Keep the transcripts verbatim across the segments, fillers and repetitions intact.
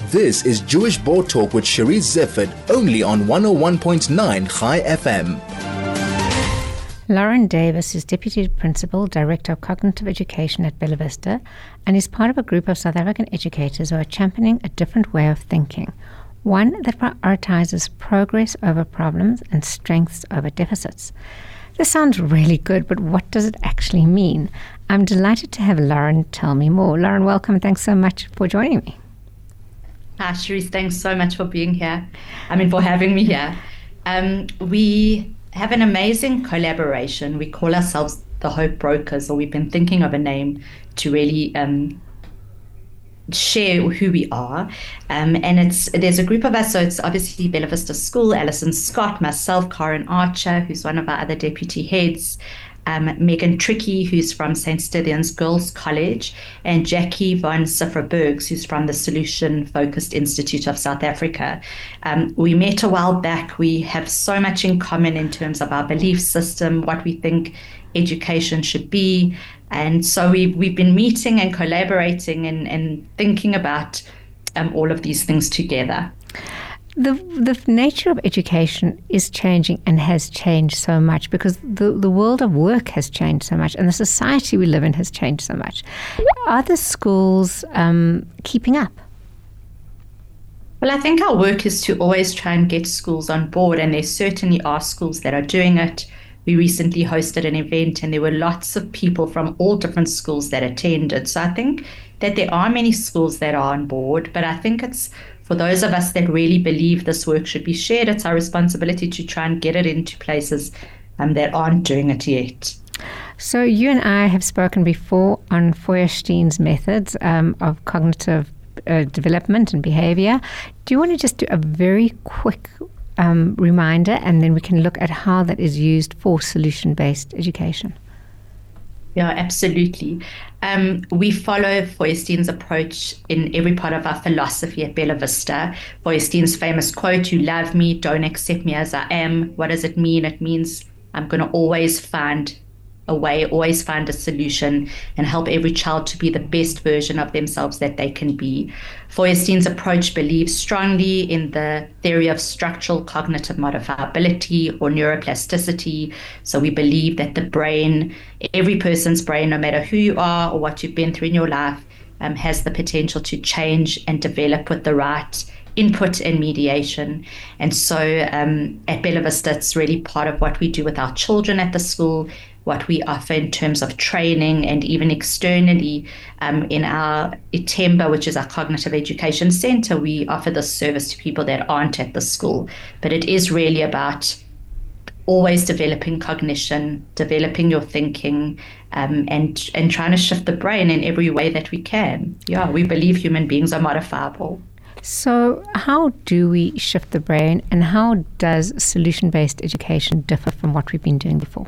This is Jewish Board Talk with Cherise Zifford, only on one oh one point nine Chai F M. Lauren Davis is Deputy Principal, Director of Cognitive Education at Bella Vista, and is part of a group of South African educators who are championing a different way of thinking, one that prioritizes progress over problems and strengths over deficits. This sounds really good, but what does it actually mean? I'm delighted to have Lauren tell me more. Lauren, welcome. Thanks so much for joining me. Hi, Cherise. Thanks so much for being here. I mean, for having me here. Um, we have an amazing collaboration. We call ourselves the Hope Brokers, or we've been thinking of a name to really um, share who we are. Um, and it's there's a group of us, so it's obviously Bella Vista School, Alison Scott, myself, Karen Archer, who's one of our other deputy heads, um, Megan Tricky, who's from Saint Stithians Girls College, and Jackie von Sifra-Bergs, who's from the Solution Focused Institute of South Africa. Um, we met a while back. We have so much in common in terms of our belief system, what we think education should be. And so we've, we've been meeting and collaborating and, and thinking about um, all of these things together. The the nature of education is changing and has changed so much because the, the world of work has changed so much and the society we live in has changed so much. Are the schools um, keeping up? Well, I think our work is to always try and get schools on board, and there certainly are schools that are doing it. We recently hosted an event and there were lots of people from all different schools that attended. So I think that there are many schools that are on board, but I think it's for those of us that really believe this work should be shared, it's our responsibility to try and get it into places um, that aren't doing it yet. So you and I have spoken before on Feuerstein's methods um, of cognitive uh, development and behavior. Do you want to just do a very quick um, reminder, and then we can look at how that is used for solution-based education? Yeah, absolutely. Um, we follow Feuerstein's approach in every part of our philosophy at Bella Vista. Feuerstein's famous quote, "You love me, don't accept me as I am." What does it mean? It means I'm going to always find a way, always find a solution, and help every child to be the best version of themselves that they can be. Feuerstein's approach believes strongly in the theory of structural cognitive modifiability or neuroplasticity. So we believe that the brain, every person's brain, no matter who you are or what you've been through in your life, um, has the potential to change and develop with the right input and mediation. And so um, at Bella Vista, it's really part of what we do with our children at the school, what we offer in terms of training, and even externally um, in our Itemba, which is our cognitive education center, we offer this service to people that aren't at the school. But it is really about always developing cognition, developing your thinking, um, and and trying to shift the brain in every way that we can. Yeah, we believe human beings are modifiable. So how do we shift the brain, and how does solution-based education differ from what we've been doing before?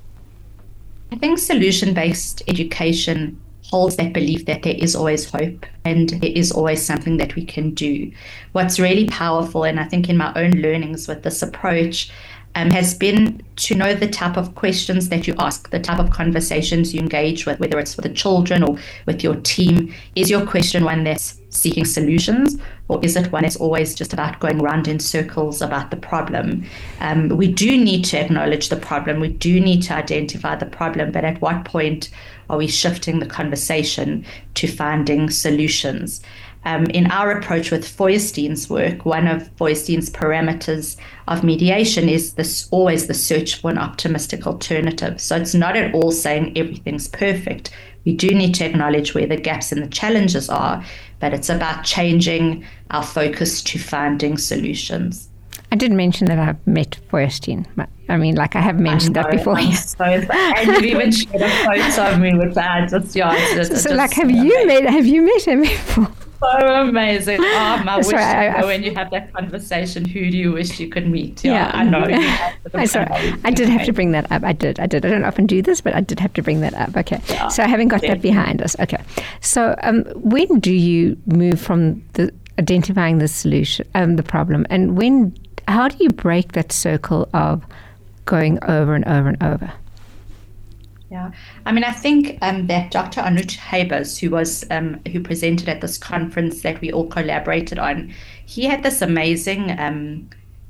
I think solution-based education holds that belief that there is always hope and there is always something that we can do. What's really powerful, and I think in my own learnings with this approach, um, has been to know the type of questions that you ask, the type of conversations you engage with, whether it's with the children or with your team. Is your question one that's seeking solutions, or is it one that's always just about going round in circles about the problem? Um, we do need to acknowledge the problem. We do need to identify the problem, but at what point are we shifting the conversation to finding solutions? Um, in our approach with Feuerstein's work, one of Feuerstein's parameters of mediation is this always the search for an optimistic alternative. So it's not at all saying everything's perfect. We do need to acknowledge where the gaps and the challenges are, but it's about changing our focus to finding solutions. I did mention that I've met Feuerstein. I mean, like I have mentioned I know, that before. I'm so and you've even shared a photo of me with that. Just, yeah, it's just, so, it's so just like, have amazing. you met? Have you met him before? So amazing. Oh, I wish Sorry, I, you know, I, when you have that conversation, who do you wish you could meet? Yeah, yeah I know. I, sorry, I did have to bring that up. I did. I did. I don't often do this, but I did have to bring that up. Okay. Yeah. So I haven't got yeah. that behind us. Okay. So um, when do you move from the identifying the solution, um, the problem, and when? How do you break that circle of going over and over and over? Yeah, I mean, I think um, that Doctor Anuj Habers, who was um, who presented at this conference that we all collaborated on, he had this amazing um,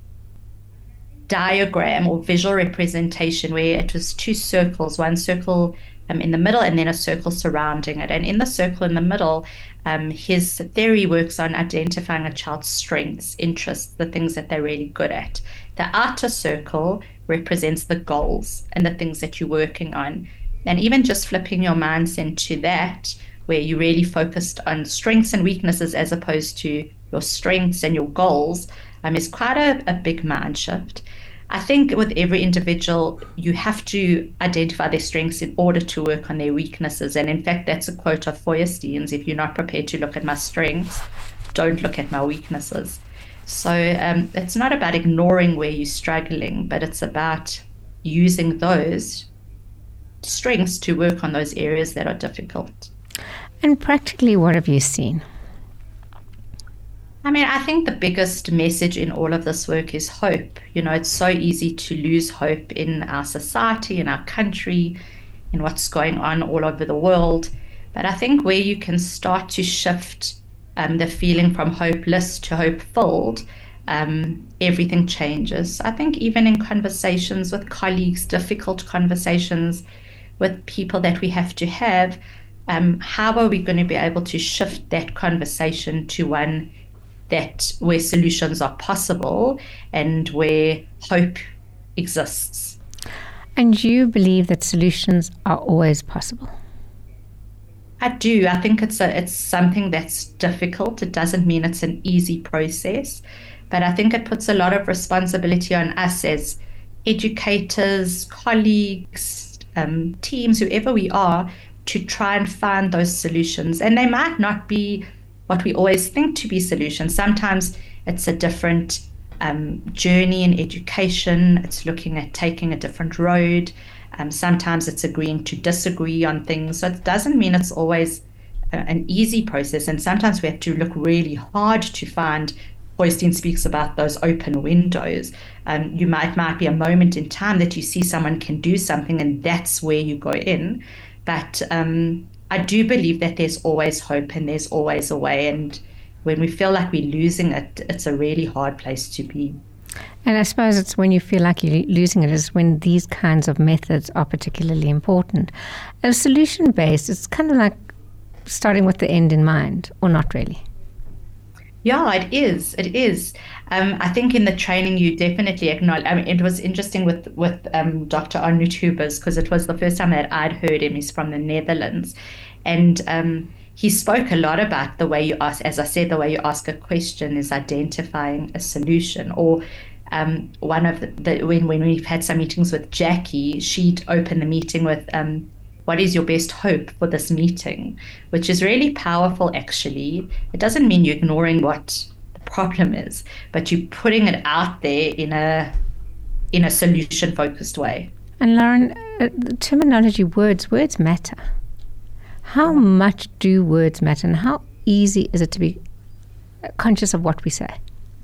diagram or visual representation where it was two circles, one circle um, in the middle and then a circle surrounding it. And in the circle in the middle, um, his theory works on identifying a child's strengths, interests, the things that they're really good at. The outer circle represents the goals and the things that you're working on. And even just flipping your minds into that, where you really focused on strengths and weaknesses as opposed to your strengths and your goals, um, is quite a, a big mind shift. I think with every individual, you have to identify their strengths in order to work on their weaknesses. And in fact, that's a quote of Feuerstein's: if you're not prepared to look at my strengths, don't look at my weaknesses. So um, it's not about ignoring where you're struggling, but it's about using those strengths to work on those areas that are difficult. And practically, what have you seen? I mean, I think the biggest message in all of this work is hope. You know, it's so easy to lose hope in our society, in our country, in what's going on all over the world. But I think where you can start to shift um, the feeling from hopeless to hope-filled, um, everything changes. I think even in conversations with colleagues, difficult conversations with people that we have to have, um, how are we going to be able to shift that conversation to one that where solutions are possible and where hope exists? And you believe that solutions are always possible? I do. I think it's a it's something that's difficult. It doesn't mean it's an easy process, but I think it puts a lot of responsibility on us as educators, colleagues, um, teams, whoever we are, to try and find those solutions. And they might not be what we always think to be solutions. Sometimes it's a different um, journey in education. It's looking at taking a different road. Um, sometimes it's agreeing to disagree on things. So it doesn't mean it's always a, an easy process. And sometimes we have to look really hard to find. Feuerstein speaks about those open windows. Um, you might might be a moment in time that you see someone can do something, and that's where you go in. But um, I do believe that there's always hope and there's always a way. And when we feel like we're losing it, it's a really hard place to be. And I suppose it's when you feel like you're losing it is when these kinds of methods are particularly important. A solution-based, it's kind of like starting with the end in mind, or not really? Yeah, it is. It is. Um, I think in the training you definitely acknowledge. I mean, it was interesting with with um, Doctor Anuj Habers because it was the first time that I'd heard him. He's from the Netherlands, and um, he spoke a lot about the way you ask. As I said, the way you ask a question is identifying a solution. Or um, one of the, the when when we've had some meetings with Jackie, she'd open the meeting with. Um, What is your best hope for this meeting? Which is really powerful, actually. It doesn't mean you're ignoring what the problem is, but you're putting it out there in a in a solution-focused way. And Lauren, uh, the terminology, words, words matter. How much do words matter, and how easy is it to be conscious of what we say?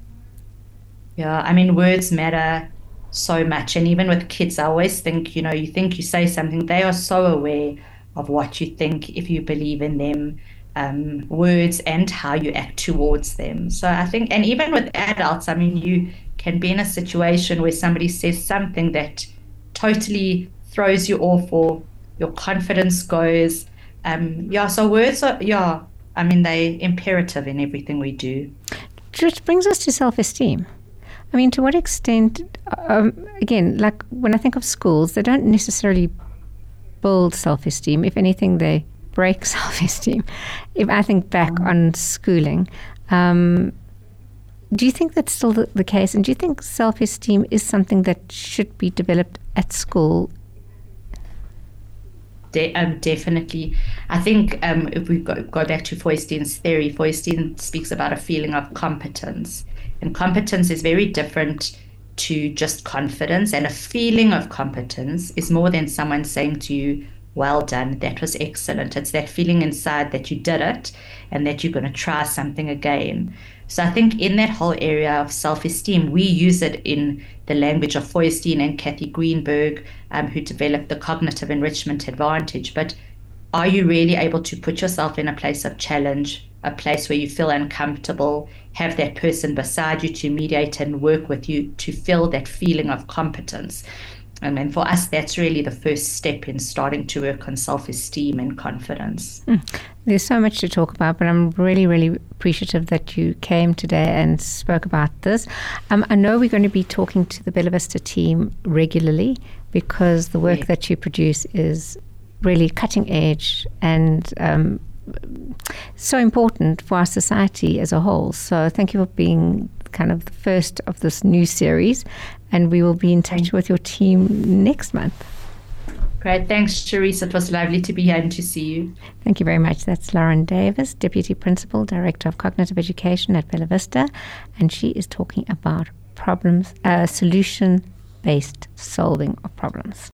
Yeah, I mean, words matter so much. And even with kids, I always think, you know, you think you say something, they are so aware of what you think if you believe in them, um, words and how you act towards them. So I think, and even with adults, I mean, you can be in a situation where somebody says something that totally throws you off or your confidence goes. Um, yeah, so words are, yeah, I mean, they're imperative in everything we do. Which brings us to self-esteem. I mean, to what extent, um, again, like when I think of schools, they don't necessarily build self-esteem. If anything, they break self-esteem. If I think back on schooling, um, do you think that's still the, the case? And do you think self-esteem is something that should be developed at school? De- um, definitely. I think um, if we go, go back to Feuerstein's theory, Feuerstein speaks about a feeling of competence. And competence is very different to just confidence. And a feeling of competence is more than someone saying to you, well done, that was excellent. It's that feeling inside that you did it and that you're going to try something again. So I think in that whole area of self-esteem, we use it in the language of Feuerstein and Kathy Greenberg, um, who developed the cognitive enrichment advantage. But are you really able to put yourself in a place of challenge, a place where you feel uncomfortable, have that person beside you to mediate and work with you to feel that feeling of competence? And then for us, that's really the first step in starting to work on self-esteem and confidence. Mm. There's so much to talk about, but I'm really, really appreciative that you came today and spoke about this. Um, I know we're going to be talking to the Bella Vista team regularly because the work yeah. that you produce is really cutting edge and um, so important for our society as a whole. So thank you for being kind of the first of this new series, and we will be in touch with your team next month. Great. Thanks, Cherise. It was lovely to be here and to see you. Thank you very much. That's Lauren Davis, Deputy Principal, Director of Cognitive Education at Bella Vista, and she is talking about problems, uh, solution-based solving of problems.